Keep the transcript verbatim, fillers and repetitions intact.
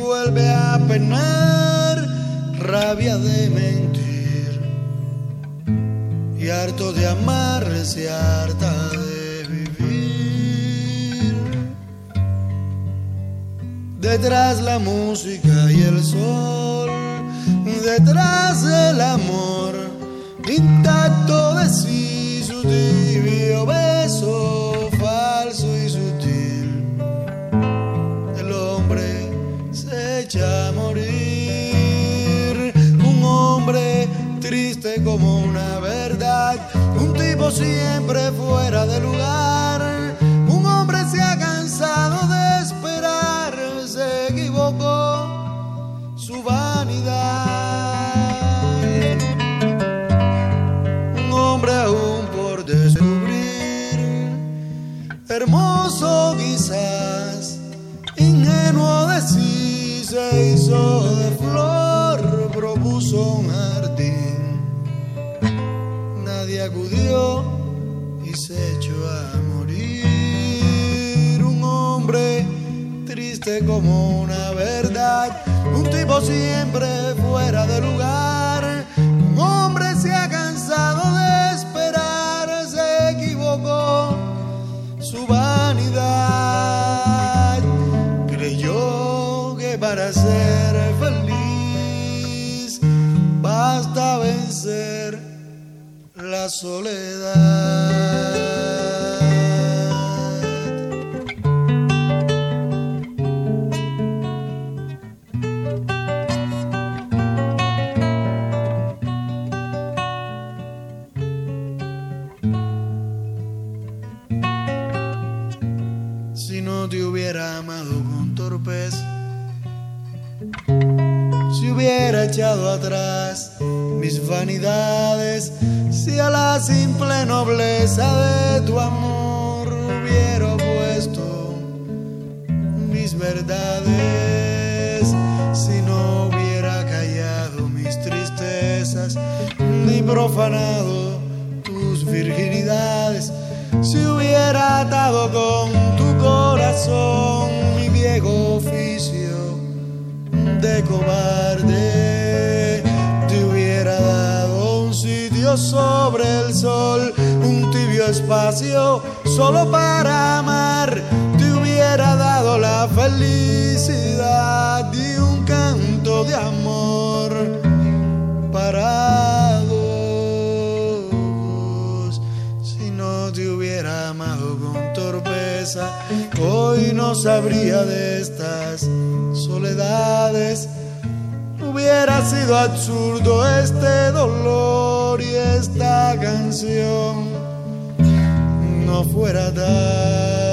vuelve a penar, rabia de mentir y harto de amar se harta de vivir. Detrás la música y el sol, detrás el amor intacto de sí, su tibio beso falso y sutil. El hombre se echa a morir, un hombre triste como una verdad, un tipo siempre fuera de lugar. Un hombre se ha cansado de esperar, se equivocó su vanidad. Un hombre aún por descubrir, hermoso quizás, ingenuo de sí, se hizo de flor, propuso un jardín. Nadie acudió y se echó a morir. Un hombre triste como una verdad, un tipo siempre fuera de lugar. Un hombre se ha cansado de esperar, se equivocó su vanidad. Creyó que para ser feliz basta vencer la soledad. Si no te hubiera amado con torpeza, si hubiera echado atrás mis vanidades, si a la simple nobleza de tu amor hubiera opuesto mis verdades, si no hubiera callado mis tristezas ni profanado tus virginidades, si hubiera atado con tu corazón mi viejo oficio de cobarde, te hubiera dado un sitio sobre el sol, un tibio espacio solo para amar, te hubiera dado la felicidad y un canto de amor para dos. Si no te hubiera amado con torpeza, hoy no sabría de estas soledades. Hubiera sido absurdo este dolor y esta canción no fuera tal.